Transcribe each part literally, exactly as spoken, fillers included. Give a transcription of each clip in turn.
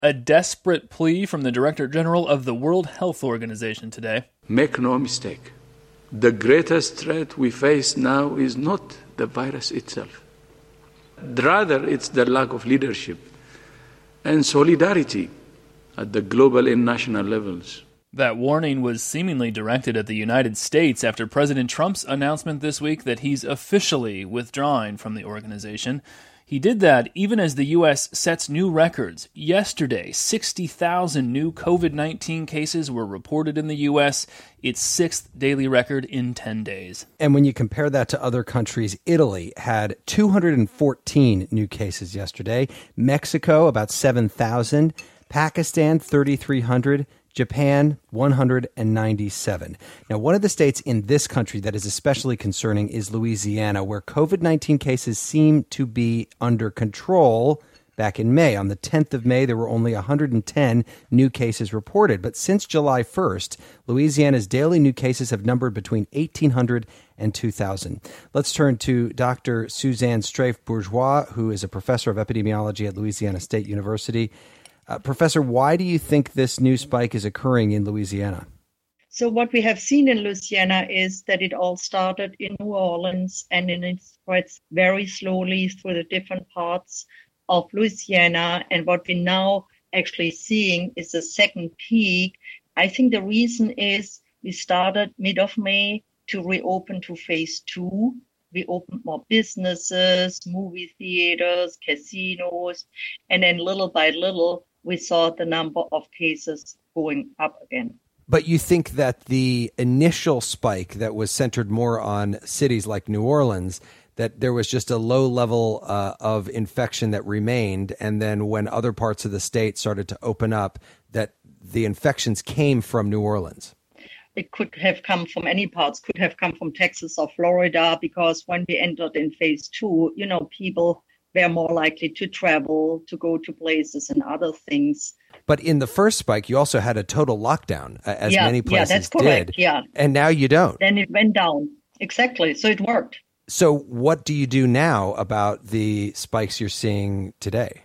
A desperate plea from the Director General of the World Health Organization today. Make no mistake. The greatest threat we face now is not the virus itself. Rather, it's the lack of leadership and solidarity at the global and national levels. That warning was seemingly directed at the United States after President Trump's announcement this week that he's officially withdrawing from the organization. He did that even as the U S sets new records. Yesterday, sixty thousand new covid nineteen cases were reported in the U S, its sixth daily record in ten days. And when you compare that to other countries, Italy had two hundred fourteen new cases yesterday, Mexico about seven thousand, Pakistan thirty-three hundred, Japan, one hundred ninety-seven. Now, one of the states in this country that is especially concerning is Louisiana, where covid nineteen cases seem to be under control back in May. On the tenth of May, there were only one hundred ten new cases reported. But since July first, Louisiana's daily new cases have numbered between eighteen hundred and two thousand. Let's turn to Doctor Suzanne Strafe-Bourgeois, who is a professor of epidemiology at Louisiana State University. Uh, Professor, why do you think this new spike is occurring in Louisiana? So what we have seen in Louisiana is that it all started in New Orleans, and then it spreads very slowly through the different parts of Louisiana. And what we're now actually seeing is a second peak. I think the reason is we started mid of May to reopen to phase two. We opened more businesses, movie theaters, casinos, and then little by little, we saw the number of cases going up again. But you think that the initial spike that was centered more on cities like New Orleans, that there was just a low level uh, of infection that remained, and then when other parts of the state started to open up, that the infections came from New Orleans? It could have come from any parts, could have come from Texas or Florida, because when we entered in phase two, you know, people were more likely to travel, to go to places and other things. But in the first spike, you also had a total lockdown, uh, as yeah, many places yeah, that's correct. did. Yeah. And now you don't. Then it went down. Exactly. So it worked. So what do you do now about the spikes you're seeing today?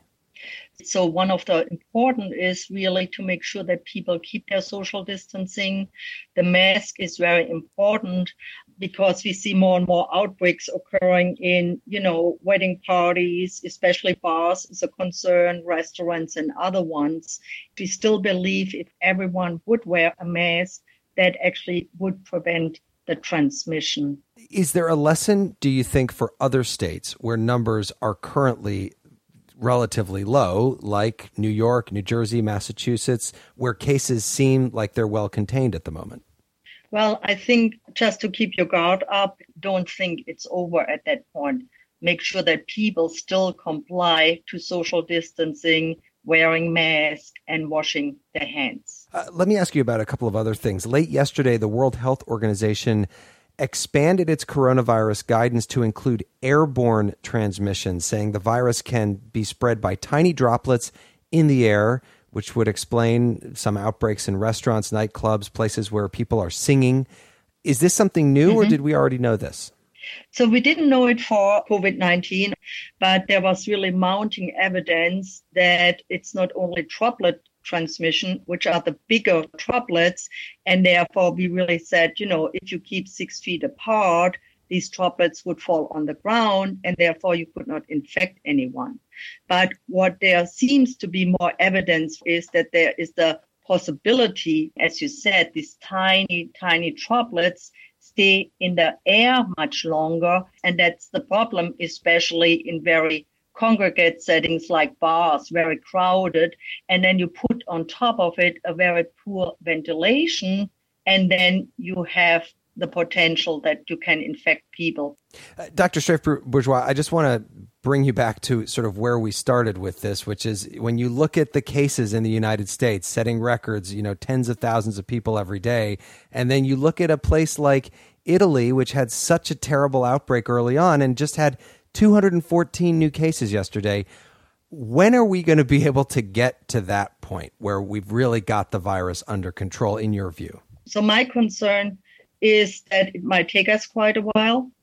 So one of the important is really to make sure that people keep their social distancing. The mask is very important because we see more and more outbreaks occurring in, you know, wedding parties, especially bars is a concern, restaurants and other ones. We still believe if everyone would wear a mask, that actually would prevent the transmission. Is there a lesson, do you think, for other states where numbers are currently relatively low, like New York, New Jersey, Massachusetts, where cases seem like they're well contained at the moment? Well, I think just to keep your guard up, don't think it's over at that point. Make sure that people still comply to social distancing, wearing masks, and washing their hands. Uh, let me ask you about a couple of other things. Late yesterday, the World Health Organization expanded its coronavirus guidance to include airborne transmission, saying the virus can be spread by tiny droplets in the air, which would explain some outbreaks in restaurants, nightclubs, places where people are singing. Is this something new, mm-hmm. or did we already know this? So we didn't know it for covid nineteen, but there was really mounting evidence that it's not only droplet transmission, which are the bigger droplets. And therefore, we really said, you know, if you keep six feet apart, these droplets would fall on the ground, and therefore you could not infect anyone. But what there seems to be more evidence is that there is the possibility, as you said, these tiny, tiny droplets stay in the air much longer. And that's the problem, especially in very congregate settings like bars, very crowded, and then you put on top of it a very poor ventilation, and then you have the potential that you can infect people. Uh, Doctor Strafe-Bourgeois, I just want to bring you back to sort of where we started with this, which is when you look at the cases in the United States, setting records, you know, tens of thousands of people every day, and then you look at a place like Italy, which had such a terrible outbreak early on and just had two hundred fourteen new cases yesterday. When are we going to be able to get to that point where we've really got the virus under control, in your view? So my concern is that it might take us quite a while.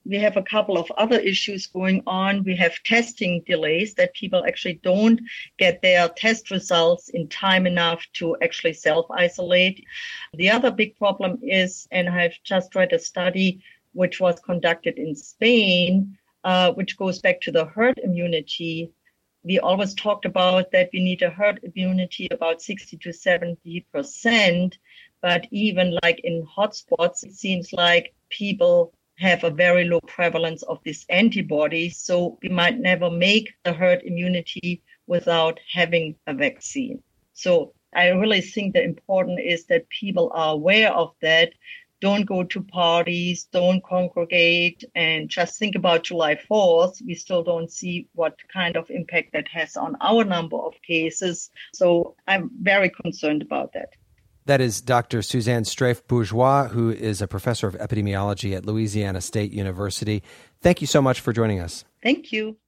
We have a couple of other issues going on. We have testing delays, that people actually don't get their test results in time enough to actually self-isolate. The other big problem is, and I've just read a study which was conducted in Spain, uh, which goes back to the herd immunity. We always talked about that we need a herd immunity about sixty to seventy percent, but even like in hotspots, it seems like people have a very low prevalence of this antibody. So we might never make the herd immunity without having a vaccine. So I really think the important is that people are aware of that. Don't go to parties, don't congregate, and just think about July fourth. We still don't see what kind of impact that has on our number of cases. So I'm very concerned about that. That is Doctor Suzanne Streif-Bourgeois, who is a professor of epidemiology at Louisiana State University. Thank you so much for joining us. Thank you.